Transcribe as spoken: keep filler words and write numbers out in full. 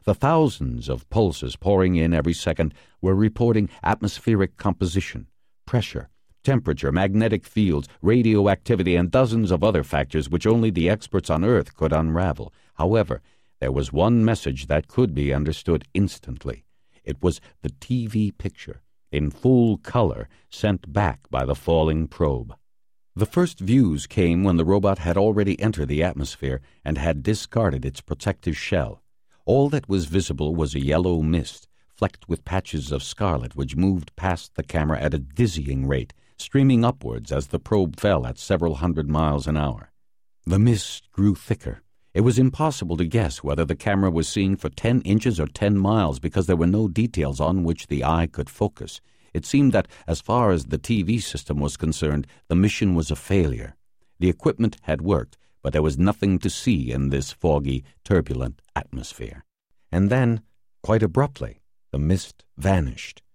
The thousands of pulses pouring in every second were reporting atmospheric composition, pressure, temperature, magnetic fields, radioactivity, and dozens of other factors which only the experts on Earth could unravel. However, there was one message that could be understood instantly. It was the T V picture, in full color, sent back by the falling probe. The first views came when the robot had already entered the atmosphere and had discarded its protective shell. All that was visible was a yellow mist, flecked with patches of scarlet which moved past the camera at a dizzying rate, streaming upwards as the probe fell at several hundred miles an hour. The mist grew thicker. It was impossible to guess whether the camera was seeing for ten inches or ten miles because there were no details on which the eye could focus. It seemed that, as far as the T V system was concerned, the mission was a failure. The equipment had worked, but there was nothing to see in this foggy, turbulent atmosphere. And then, quite abruptly, the mist vanished.